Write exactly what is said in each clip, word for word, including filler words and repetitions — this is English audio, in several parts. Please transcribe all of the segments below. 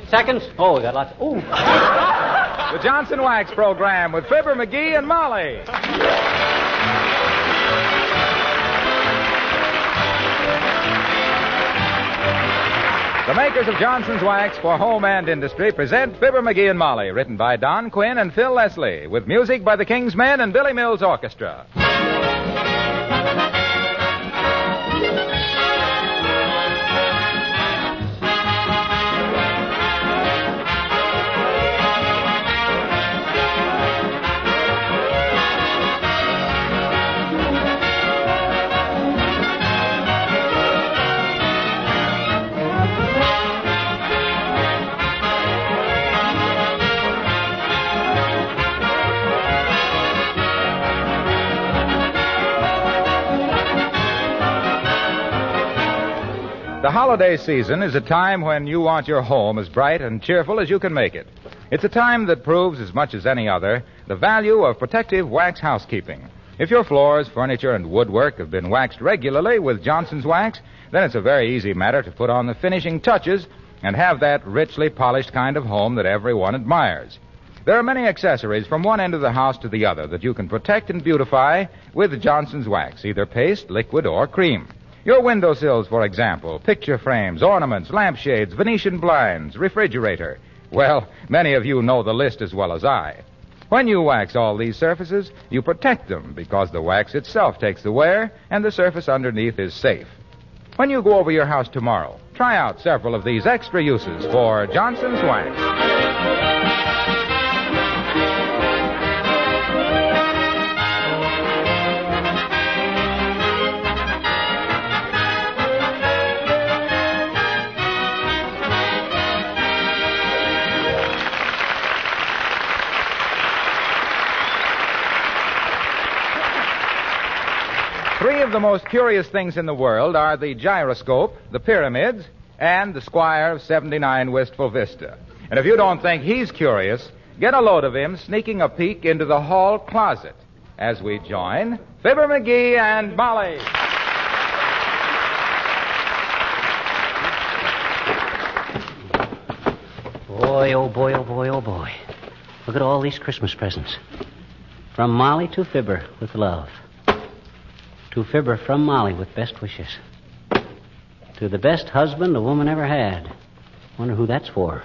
seconds. Oh, we got lots. Ooh. The Johnson Wax Program with Fibber McGee and Molly. The makers of Johnson's Wax for home and industry present Fibber McGee and Molly, written by Don Quinn and Phil Leslie, with music by the King's Men and Billy Mills Orchestra. The holiday season is a time when you want your home as bright and cheerful as you can make it. It's a time that proves, as much as any other, the value of protective wax housekeeping. If your floors, furniture, and woodwork have been waxed regularly with Johnson's Wax, then it's a very easy matter to put on the finishing touches and have that richly polished kind of home that everyone admires. There are many accessories from one end of the house to the other that you can protect and beautify with Johnson's Wax, either paste, liquid, or cream. Your windowsills, for example, picture frames, ornaments, lampshades, Venetian blinds, refrigerator. Well, many of you know the list as well as I. When you wax all these surfaces, you protect them because the wax itself takes the wear and the surface underneath is safe. When you go over your house tomorrow, try out several of these extra uses for Johnson's Wax. Three of the most curious things in the world are the gyroscope, the pyramids, and the Squire of seventy-nine Wistful Vista. And if you don't think he's curious, get a load of him sneaking a peek into the hall closet as we join Fibber McGee and Molly. Boy, oh boy, oh boy, oh boy. Look at all these Christmas presents. From Molly to Fibber with love. To Fibber from Molly with best wishes. To the best husband a woman ever had. Wonder who that's for.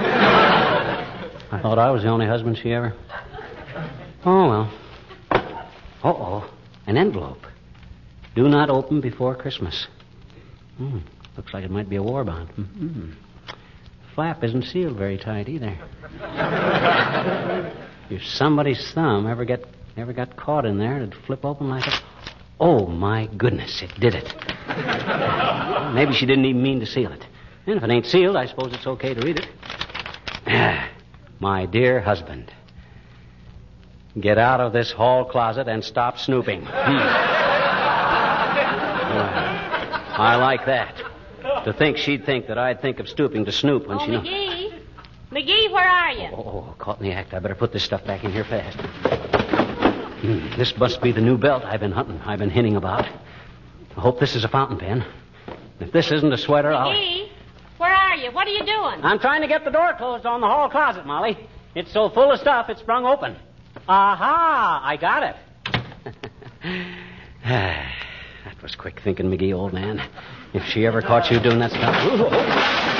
I thought I was the only husband she ever... Oh, well. Uh-oh. An envelope. Do not open before Christmas. Hmm. Looks like it might be a war bond. Mm-hmm. Flap isn't sealed very tight either. If somebody's thumb ever get ever got caught in there, it'd flip open like a... Oh, my goodness, it did it. Maybe she didn't even mean to seal it. And if it ain't sealed, I suppose it's okay to read it. My dear husband, get out of this hall closet and stop snooping. Hmm. I like that. To think she'd think that I'd think of stooping to snoop when oh, she knows. McGee. McGee, where are you? Oh, oh, caught in the act. I better put this stuff back in here fast. Hmm, this must be the new belt I've been hunting, I've been hinting about. I hope this is a fountain pen. If this isn't a sweater, I'll... McGee, where are you? What are you doing? I'm trying to get the door closed on the hall closet, Molly. It's so full of stuff, it's sprung open. Aha! I got it. That was quick thinking, McGee, old man. If she ever caught you doing that stuff... Ooh.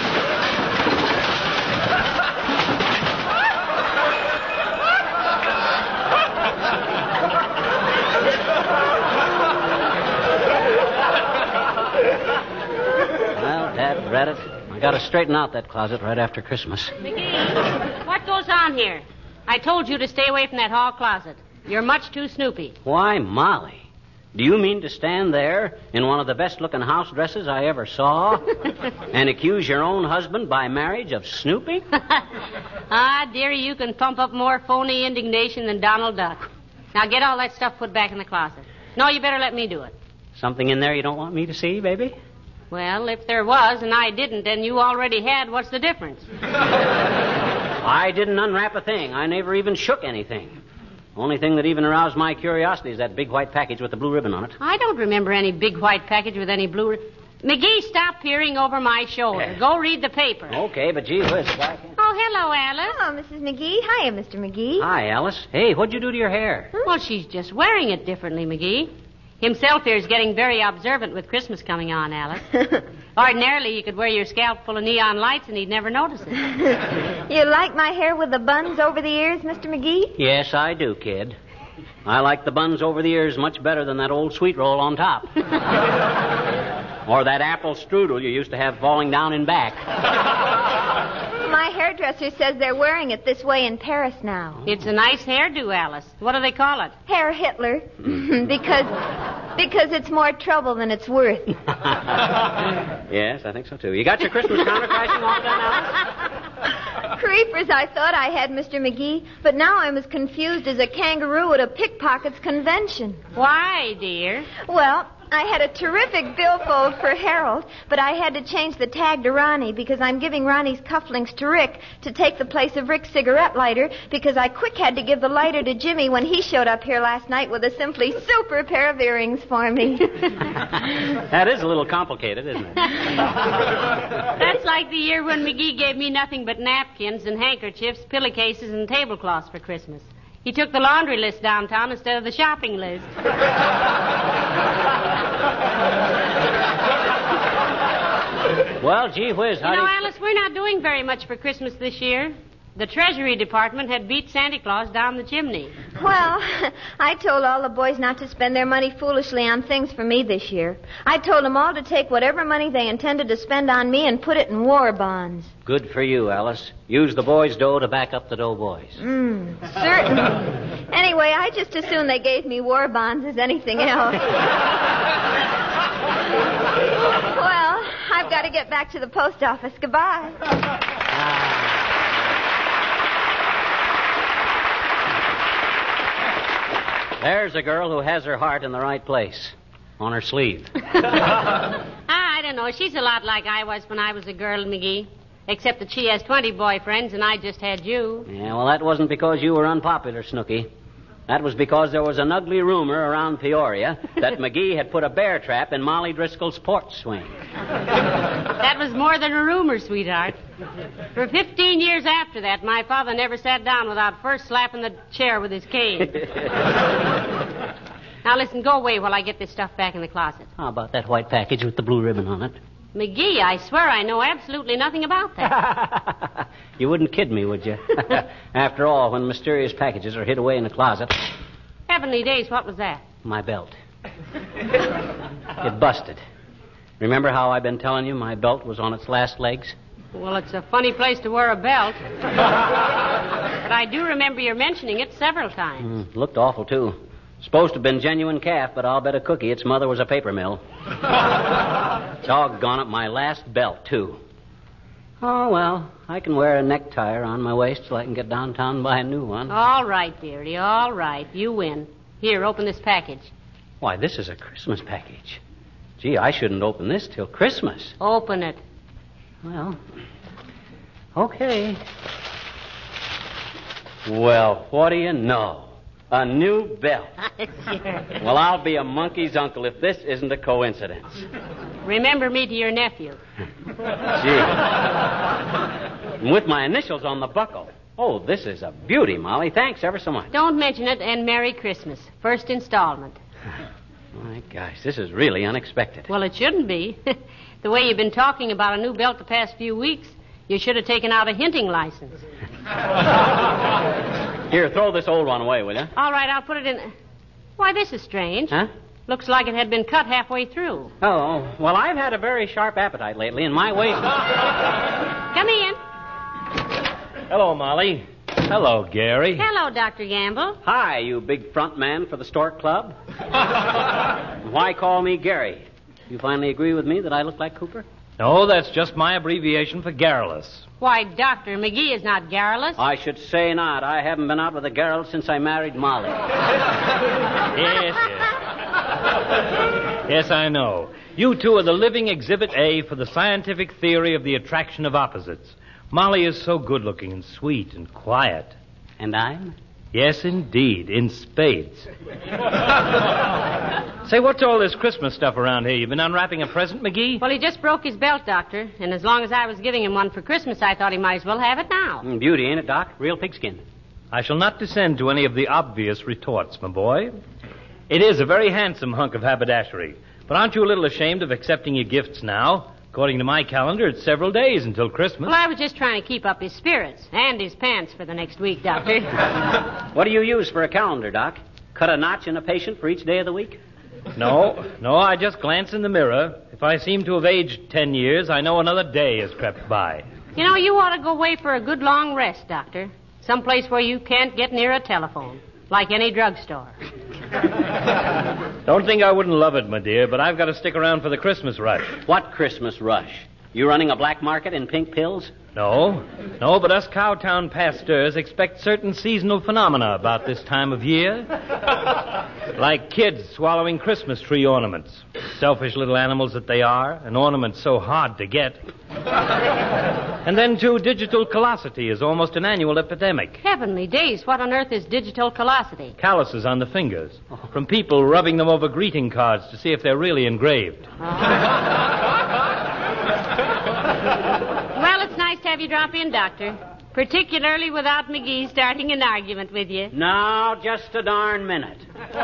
Read it. I got to straighten out that closet right after Christmas. McGee, what goes on here? I told you to stay away from that hall closet. You're much too snoopy. Why, Molly, do you mean to stand there in one of the best-looking house dresses I ever saw and accuse your own husband by marriage of snooping? Ah, dearie, you can pump up more phony indignation than Donald Duck. Now get all that stuff put back in the closet. No, you better let me do it. Something in there you don't want me to see, baby? Well, if there was and I didn't and you already had, what's the difference? I didn't unwrap a thing. I never even shook anything. Only thing that even aroused my curiosity is that big white package with the blue ribbon on it. I don't remember any big white package with any blue ribbon. McGee, stop peering over my shoulder. Go read the paper. Okay, but gee whiz, I can't. Oh, hello, Alice. Hello, Missus McGee. Hiya, Mister McGee. Hi, Alice. Hey, what'd you do to your hair? Well, she's just wearing it differently, McGee. Himself here is getting very observant with Christmas coming on, Alice. Ordinarily, you could wear your scalp full of neon lights and he'd never notice it. You like my hair with the buns over the ears, Mister McGee? Yes, I do, kid. I like the buns over the ears much better than that old sweet roll on top. Or that apple strudel you used to have falling down in back. My hairdresser says they're wearing it this way in Paris now. It's a nice hairdo, Alice. What do they call it? Hair Hitler. because because it's more trouble than it's worth. Yes, I think so, too. You got your Christmas counter crashing all done, Alice? Creepers, I thought I had, Mister McGee, but now I'm as confused as a kangaroo at a pickpockets convention. Why, dear? Well, I had a terrific billfold for Harold, but I had to change the tag to Ronnie because I'm giving Ronnie's cufflinks to Rick to take the place of Rick's cigarette lighter because I quick had to give the lighter to Jimmy when he showed up here last night with a simply super pair of earrings for me. That is a little complicated, isn't it? That's like the year when McGee gave me nothing but napkins and handkerchiefs, pillowcases, and tablecloths for Christmas. He took the laundry list downtown instead of the shopping list. Well, gee whiz, how You know, do you... Alice, we're not doing very much for Christmas this year. The Treasury Department had beat Santa Claus down the chimney. Well, I told all the boys not to spend their money foolishly on things for me this year. I told them all to take whatever money they intended to spend on me and put it in war bonds. Good for you, Alice. Use the boys' dough to back up the doughboys. Mm, certainly. Anyway, I just as soon they gave me war bonds as anything else. Well, I've got to get back to the post office. Goodbye. There's a girl who has her heart in the right place. On her sleeve. Ah, I don't know. She's a lot like I was when I was a girl, McGee. Except that she has twenty boyfriends and I just had you. Yeah, well, that wasn't because you were unpopular, Snooky. That was because there was an ugly rumor around Peoria that McGee had put a bear trap in Molly Driscoll's porch swing. That was more than a rumor, sweetheart. For fifteen years after that, my father never sat down without first slapping the chair with his cane. Now, listen, go away while I get this stuff back in the closet. How about that white package with the blue ribbon on it? McGee, I swear I know absolutely nothing about that. You wouldn't kid me, would you? After all, when mysterious packages are hid away in the closet... Heavenly days, what was that? My belt. It busted. Remember how I've been telling you my belt was on its last legs? Well, it's a funny place to wear a belt. But I do remember your mentioning it several times. Mm, looked awful, too. Supposed to have been genuine calf, but I'll bet a cookie its mother was a paper mill. Doggone it, my last belt, too. Oh, well, I can wear a necktie around my waist till I can get downtown and buy a new one. All right, dearie, all right. You win. Here, open this package. Why, this is a Christmas package. Gee, I shouldn't open this till Christmas. Open it. Well, okay. Well, what do you know? A new belt. Sure. Well, I'll be a monkey's uncle if this isn't a coincidence. Remember me to your nephew. Gee. And with my initials on the buckle. Oh, this is a beauty, Molly. Thanks ever so much. Don't mention it, and Merry Christmas. First installment. My gosh, this is really unexpected. Well, it shouldn't be. The way you've been talking about a new belt the past few weeks, you should have taken out a hinting license. Here, throw this old one away, will you? All right, I'll put it in. Why, this is strange. Huh? Looks like it had been cut halfway through. Oh, well, I've had a very sharp appetite lately, and my waist... Come in. Hello, Molly. Hello, Gary. Hello, Doctor Gamble. Hi, you big front man for the Stork Club. Why call me Gary? You finally agree with me that I look like Cooper? No, that's just my abbreviation for garrulous. Why, Doctor, McGee is not garrulous. I should say not. I haven't been out with a girl since I married Molly. Yes, yes. Yes, I know. You two are the living exhibit A for the scientific theory of the attraction of opposites. Molly is so good-looking and sweet and quiet. And I'm? Yes, indeed, in spades. Say, what's all this Christmas stuff around here? You been unwrapping a present, McGee? Well, he just broke his belt, Doctor. And as long as I was giving him one for Christmas, I thought he might as well have it now. Mm, beauty, ain't it, Doc? Real pigskin. I shall not descend to any of the obvious retorts, my boy. It is a very handsome hunk of haberdashery. But aren't you a little ashamed of accepting your gifts now? According to my calendar, it's several days until Christmas. Well, I was just trying to keep up his spirits and his pants for the next week, Doctor. What do you use for a calendar, Doc? Cut a notch in a patient for each day of the week? No, no, I just glance in the mirror. If I seem to have aged ten years, I know another day has crept by. You know, you ought to go away for a good long rest, Doctor. Someplace where you can't get near a telephone, like any drugstore. Don't think I wouldn't love it, my dear, but I've got to stick around for the Christmas rush. What Christmas rush? You running a black market in pink pills? No, no, but us Cowtown pasteurs expect certain seasonal phenomena about this time of year. Like kids swallowing Christmas tree ornaments. Selfish little animals that they are, and ornaments so hard to get. And then, too, digital callosity is almost an annual epidemic. Heavenly days, what on earth is digital callosity? Calluses on the fingers. From people rubbing them over greeting cards to see if they're really engraved. Well, it's nice to have you drop in, Doctor. Particularly without McGee starting an argument with you. No, just a darn minute.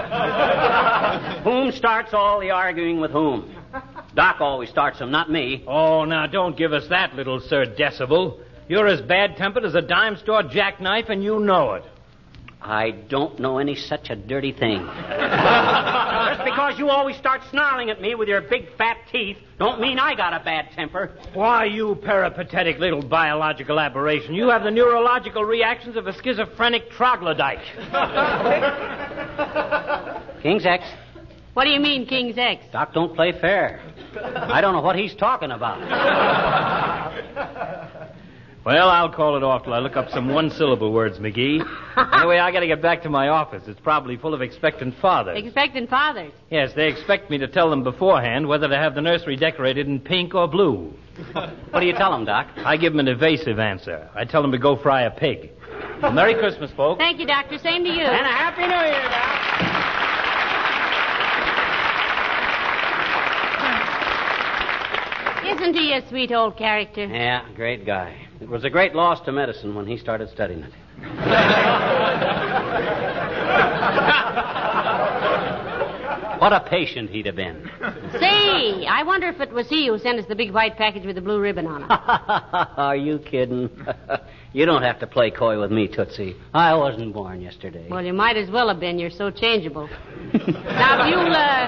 Whom starts all the arguing with whom? Doc always starts them, not me. Oh, now, don't give us that, little Sir Decibel. You're as bad-tempered as a dime store jackknife, and you know it. I don't know any such a dirty thing. Just because you always start snarling at me with your big fat teeth don't mean I got a bad temper. Why, you peripatetic little biological aberration. You have the neurological reactions of a schizophrenic troglodyte. King's X. What do you mean, King's X? Doc don't play fair. I don't know what he's talking about. Well, I'll call it off till I look up some one-syllable words, McGee. Anyway, I got to get back to my office. It's probably full of expectant fathers. Expectant fathers? Yes, they expect me to tell them beforehand whether to have the nursery decorated in pink or blue. What do you tell them, Doc? I give them an evasive answer. I tell them to go fry a pig. Well, Merry Christmas, folks. Thank you, Doctor. Same to you. And a Happy New Year, Doc. Isn't he a sweet old character? Yeah, great guy. It was a great loss to medicine when he started studying it. What a patient he'd have been. Say, I wonder if it was he who sent us the big white package with the blue ribbon on it. Are you kidding? You don't have to play coy with me, Tootsie. I wasn't born yesterday. Well, you might as well have been. You're so changeable. Now, if you'll, uh...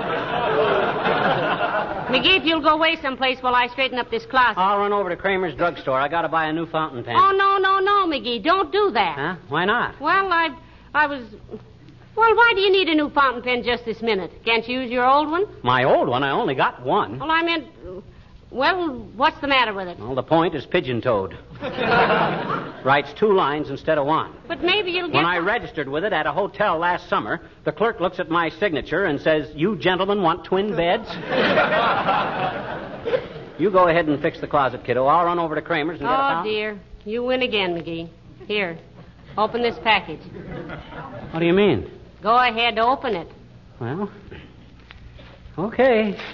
McGee, if you'll go away someplace while I straighten up this closet. I'll run over to Kramer's drugstore. I gotta buy a new fountain pen. Oh, no, no, no, McGee. Don't do that. Huh? Why not? Well, I... I was... Well, why do you need a new fountain pen just this minute? Can't you use your old one? My old one? I only got one. Well, I meant... Well, what's the matter with it? Well, the point is pigeon-toed. Writes two lines instead of one. But maybe you'll get... When I registered with it at a hotel last summer, the clerk looks at my signature and says, "You gentlemen want twin beds?" You go ahead and fix the closet, kiddo. I'll run over to Kramer's and get a Oh, fountain. dear. You win again, McGee. Here. Open this package. What do you mean? Go ahead, open it. Well, okay.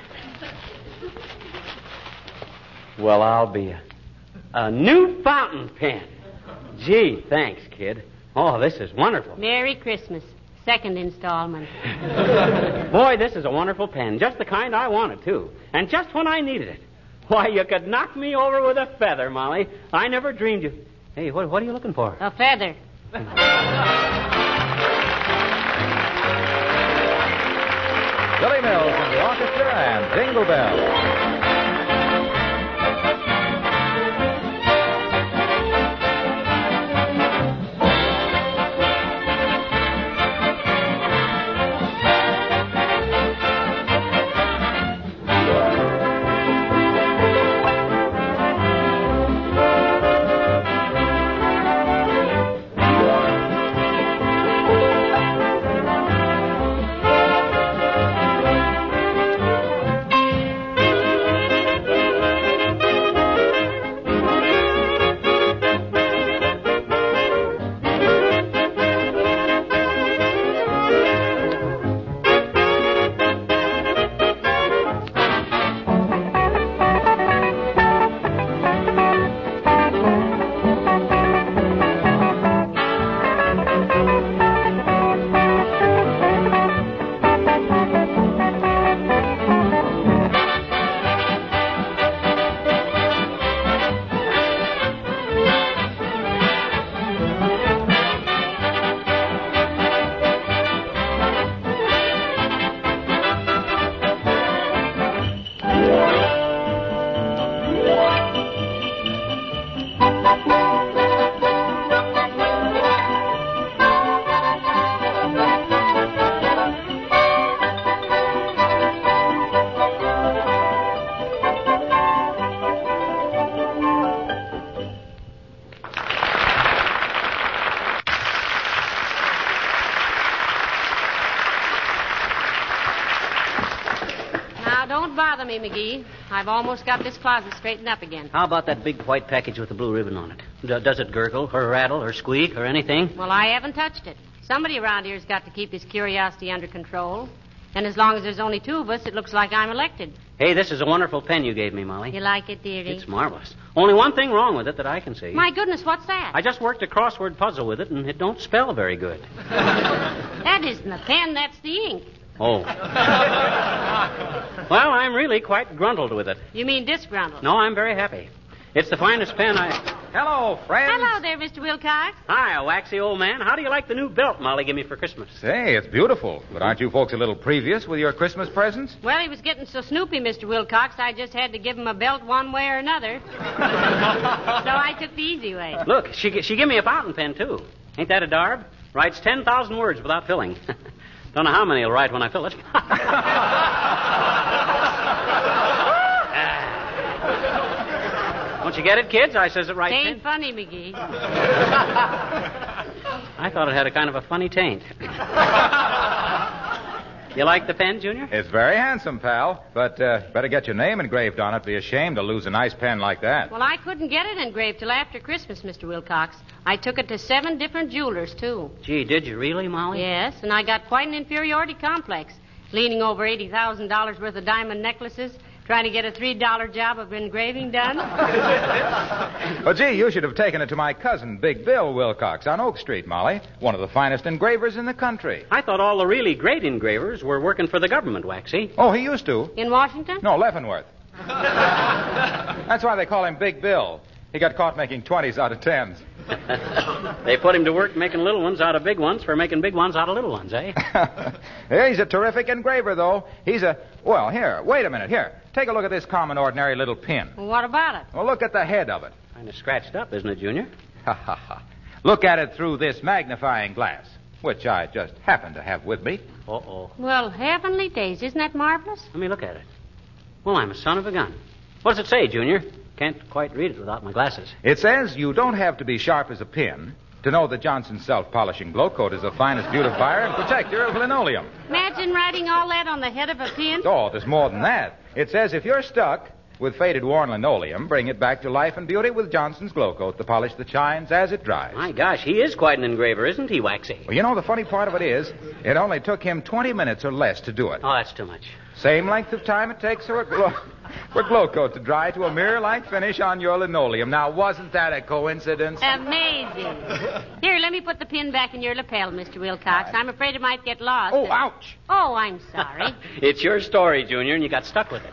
Well, I'll be a, a new fountain pen. Gee, thanks, kid. Oh, this is wonderful. Merry Christmas. Second installment. Boy, this is a wonderful pen. Just the kind I wanted, too. And just when I needed it. Why, you could knock me over with a feather, Molly. I never dreamed you... Hey, what, what are you looking for? A feather. Billy Mills and the orchestra and Jingle Bells. me, McGee. I've almost got this closet straightened up again. How about that big white package with the blue ribbon on it? D- does it gurgle or rattle or squeak or anything? Well, I haven't touched it. Somebody around here's got to keep his curiosity under control. And as long as there's only two of us, it looks like I'm elected. Hey, this is a wonderful pen you gave me, Molly. You like it, dearie? It's marvelous. Only one thing wrong with it that I can see. My goodness, what's that? I just worked a crossword puzzle with it, and it don't spell very good. That isn't the pen, that's the ink. Oh. Well, I'm really quite gruntled with it. You mean disgruntled? No, I'm very happy. It's the finest pen I... Hello, friends. Hello there, Mister Wilcox. Hi, a waxy old man. How do you like the new belt Molly gave me for Christmas? Say, it's beautiful. But aren't you folks a little previous with your Christmas presents? Well, he was getting so snoopy, Mister Wilcox, I just had to give him a belt one way or another. So I took the easy way. Look, she she gave me a fountain pen, too. Ain't that a darb? Writes ten thousand words without filling. Don't know how many he'll write when I fill it. Don't you get it, kids? I says it right. It ain't funny, McGee. I thought it had a kind of a funny taint. You like the pen, Junior? It's very handsome, pal. But uh, better get your name engraved on it. Be ashamed to lose a nice pen like that. Well, I couldn't get it engraved till after Christmas, Mister Wilcox. I took it to seven different jewelers, too. Gee, did you really, Molly? Yes, and I got quite an inferiority complex. Leaning over eighty thousand dollars worth of diamond necklaces, trying to get a three dollar job of engraving done. Well, gee, you should have taken it to my cousin, Big Bill Wilcox, on Oak Street, Molly. One of the finest engravers in the country. I thought all the really great engravers were working for the government, Waxy. Oh, he used to. In Washington? No, Leavenworth. That's why they call him Big Bill. He got caught making twenties out of tens. They put him to work making little ones out of big ones for making big ones out of little ones, eh? Yeah, he's a terrific engraver, though. He's a... Well, here, wait a minute. Here, take a look at this common, ordinary little pin. Well, what about it? Well, look at the head of it. Kind of scratched up, isn't it, Junior? Ha, ha, ha. Look at it through this magnifying glass, which I just happen to have with me. Uh-oh. Well, heavenly days, isn't that marvelous? Let me look at it. Well, I'm a son of a gun. What does it say, Junior? Can't quite read it without my glasses. It says you don't have to be sharp as a pin to know that Johnson's self-polishing glow coat is the finest beautifier and protector of linoleum. Imagine writing all that on the head of a pin. Oh, there's more than that. It says if you're stuck with faded, worn linoleum, bring it back to life and beauty with Johnson's glow coat, the polish that shines as it dries. My gosh, he is quite an engraver, isn't he, Waxy? Well, you know, the funny part of it is, it only took him twenty minutes or less to do it. Oh, that's too much. Same length of time it takes for a glow, for a glow coat to dry to a mirror-like finish on your linoleum. Now, wasn't that a coincidence? Amazing. Here, let me put the pin back in your lapel, Mister Wilcox. I'm afraid it might get lost. Oh, ouch. Oh, I'm sorry. It's your story, Junior, and you got stuck with it.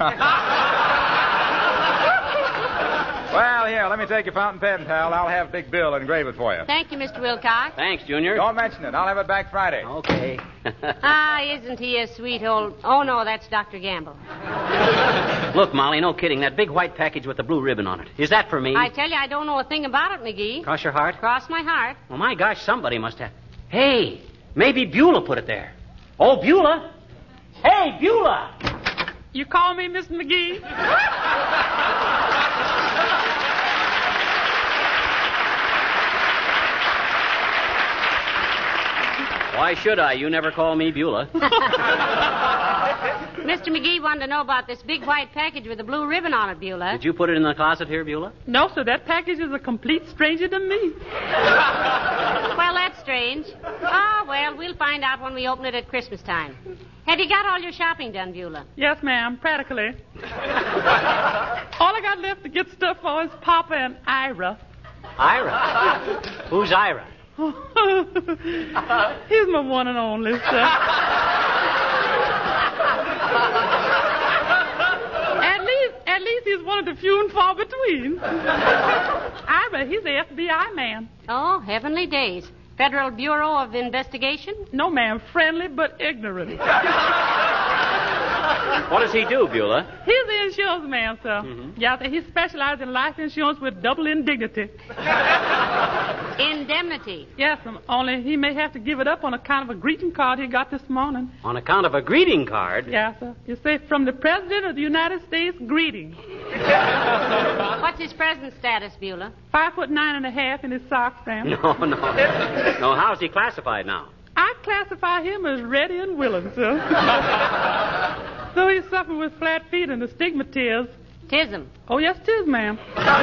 Well, here, let me take your fountain pen, pal. I'll have Big Bill engrave it for you. Thank you, Mister Wilcox. Thanks, Junior. Don't mention it. I'll have it back Friday. Okay. Ah, isn't he a sweet old... Oh, no, that's Doctor Gamble. Look, Molly, no kidding. That big white package with the blue ribbon on it. Is that for me? I tell you, I don't know a thing about it, McGee. Cross your heart? Cross my heart. Well, my gosh, somebody must have... Hey, maybe Beulah put it there. Oh, Beulah. Hey, Beulah. You call me Miss McGee? Why should I? You never call me Beulah. Mister McGee wanted to know about this big white package with a blue ribbon on it, Beulah. Did you put it in the closet here, Beulah? No, sir. That package is a complete stranger to me. Well, that's strange. Oh, well, we'll find out when we open it at Christmas time. Have you got all your shopping done, Beulah? Yes, ma'am, practically. All I got left to get stuff for is Papa and Ira. Ira? Who's Ira? He's my one and only, sir. At least, at least he's one of the few and far between. Ira, he's the F B I man. Oh, heavenly days. Federal Bureau of Investigation? No, ma'am, friendly but ignorant. What does he do, Beulah? He's the insurance man, sir. Mm-hmm. Yeah, he specializes in life insurance with double indignity. Indemnity. Yes, um, only he may have to give it up on account of a greeting card he got this morning. On account of a greeting card? Yes, sir. You say, from the President of the United States, greeting. What's his present status, Beulah? Five foot nine and a half in his socks, ma'am. No, no. No, how's he classified now? I classify him as ready and willing, sir. So he's suffering with flat feet and astigmatism. Tism. Oh, yes, tis, ma'am.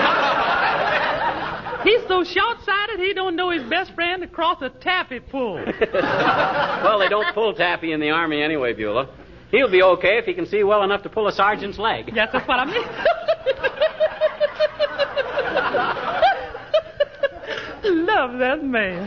He's so short-sighted he don't know his best friend across a taffy pull. Well, they don't pull taffy in the Army anyway, Beulah. He'll be okay if he can see well enough to pull a sergeant's leg. Yes, that's what I mean. Love that man.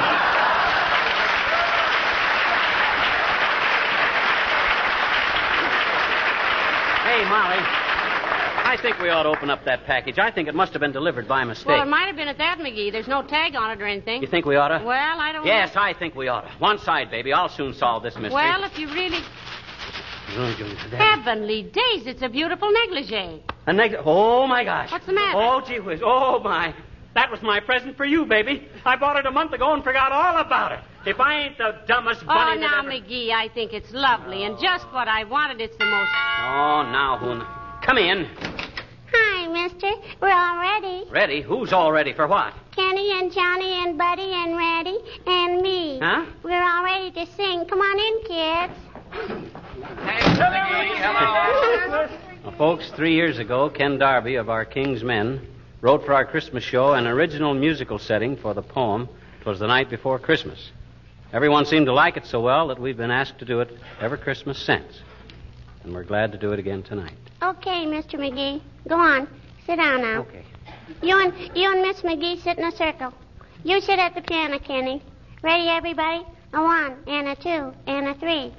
Hey, Molly. I think we ought to open up that package. I think it must have been delivered by mistake. Well, it might have been at that, McGee. There's no tag on it or anything. You think we ought to? Well, I don't Yes, know. I think we ought to. One side, baby. I'll soon solve this mystery. Well, if you really... Heavenly days, it's a beautiful negligee. A neg- oh, my gosh. What's the matter? Oh, gee whiz. Oh, my. That was my present for you, baby. I bought it a month ago and forgot all about it. If I ain't the dumbest Oh, bunny now, that ever... McGee, I think it's lovely and just what I wanted. It's the most... Oh, now, Hoon. Come in. Hi, mister. We're all ready. Ready? Who's all ready for what? Kenny and Johnny and Buddy and Reddy and me. Huh? We're all ready to sing. Come on in, kids. Well, folks, three years ago, Ken Darby of our King's Men wrote for our Christmas show an original musical setting for the poem. It was the night before Christmas. Everyone seemed to like it so well that we've been asked to do it every Christmas since. And we're glad to do it again tonight. Okay, Mister McGee. Go on. Sit down now. Okay. You and you and Miss McGee sit in a circle. You sit at the piano, Kenny. Ready, everybody? A one and a two and a three.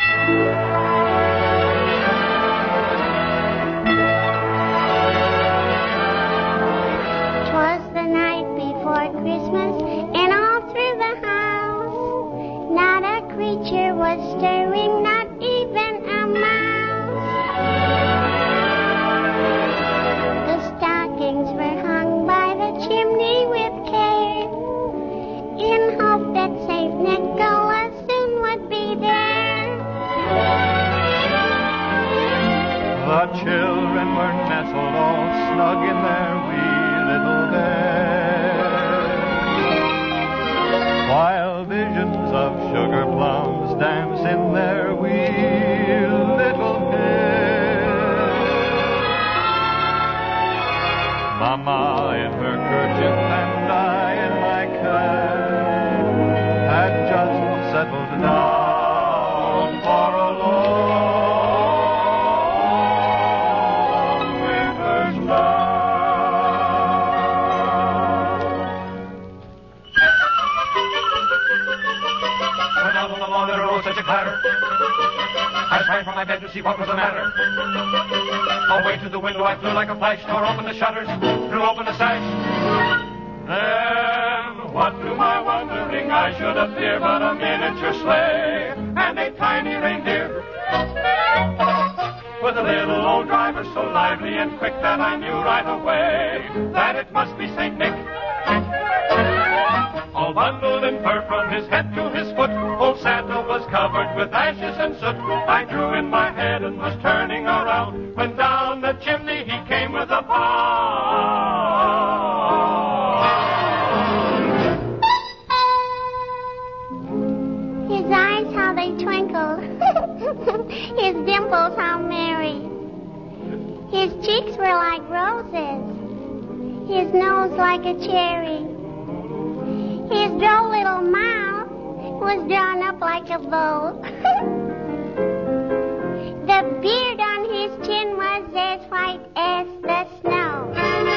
Twas the night before Christmas, and all through the house, not a creature was stirring, not even a mouse. The stockings were hung by the chimney with care, in hope that Saint Nicholas soon would be there. The children were nestled all snug in their wee little bed, while visions of sugar plums dance in their wee little heads. Mama in her kerchief and I in my cap had just settled down for a long winter's nap. When out on the lawn there arose such a clatter, I sprang from my bed to see what was the matter. Away to the window I flew like a flash, tore open the shutters, threw open the sash. Then, what to my wondering I should appear but a miniature sleigh and a tiny reindeer, with a little old driver so lively and quick that I knew right away that it must be Saint Nick. All bundled in fur from his head to his foot, old Santa was covered with ashes and soot. I drew in my head and was turning around when down the chimney he came with a bound. His eyes, how they twinkled. His dimples, how merry. His cheeks were like roses. His nose like a cherry. His droll little mouth was drawn up like a bow. The beard on his chin was as white as the snow.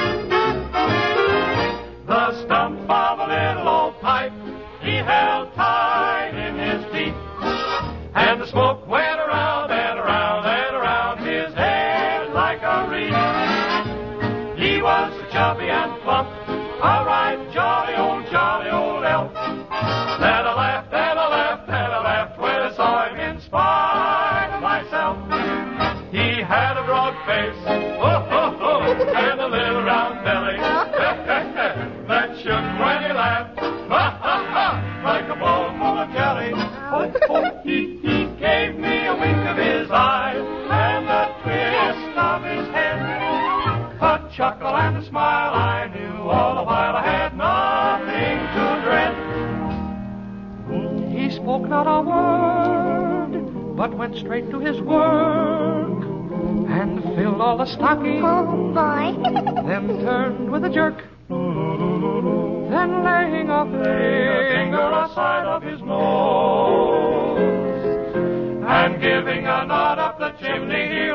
The stump of a little old pipe he held tight in his teeth, and the smoke went around and around and around his head like a wreath. He was so chubby and plump, a right jolly old, jolly old elf. Then I laughed, and I laughed, and I laughed when I saw him in spite of myself. He had a broad face, oh, oh, oh, and a little round belly that shook when he laughed, ha, ha, ha, like a bowl full of jelly. Oh, oh, he, he gave me a wink of his eye and a twist of his head, a chuckle and a smile I knew all the while I had nothing to dread. He spoke not a word, but but went straight to his work and filled all the stockings. Oh, boy. Then turned with a jerk. Then laying a finger aside of his nose and giving a nod up the chimney he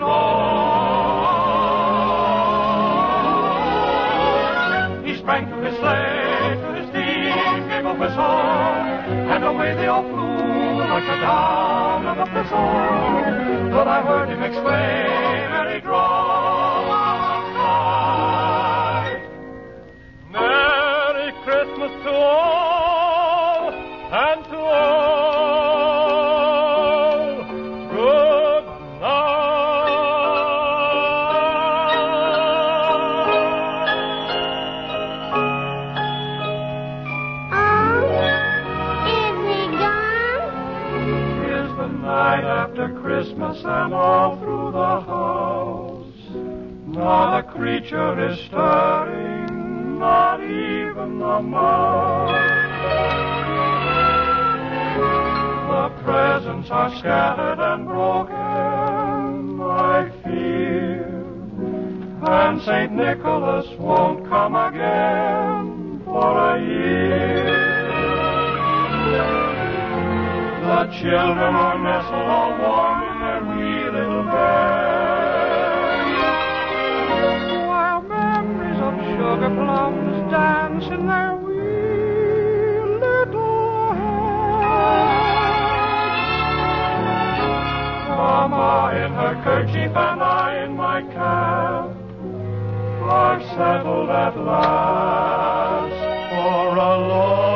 rose. He sprang to his sleigh, to his team, gave a whistle, and away they all flew like the down of a thistle. But I heard him exclaim, and he drove outside. Merry Christmas to all, and to all, good night after Christmas and all through the house. Not a creature is stirring, not even the mouse. The presents are scattered and broken, I fear, and Saint Nicholas won't come again for a year. The children are nestled all warm in their wee little beds, while memories of sugar plums dance in their wee little heads. Mama in her kerchief and I in my cap are settled at last for a long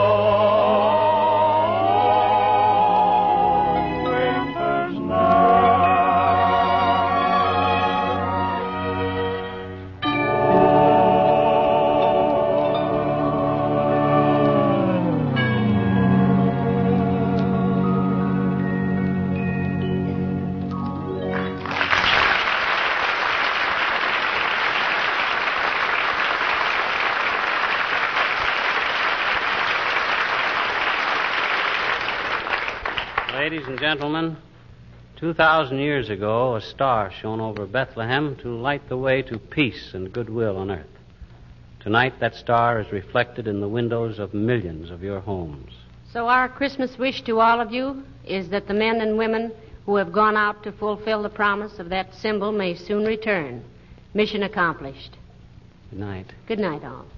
Ladies and gentlemen, two thousand years ago, a star shone over Bethlehem to light the way to peace and goodwill on earth. Tonight, that star is reflected in the windows of millions of your homes. So our Christmas wish to all of you is that the men and women who have gone out to fulfill the promise of that symbol may soon return. Mission accomplished. Good night. Good night, all.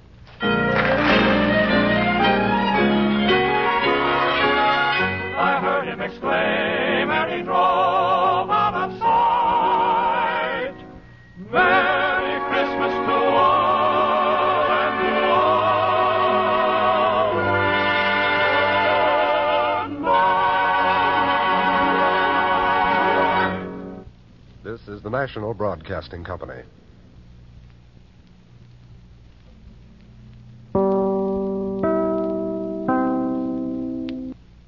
I heard him exclaim, and he drove out of sight. Merry Christmas to all, and to all. Good night. This is the National Broadcasting Company.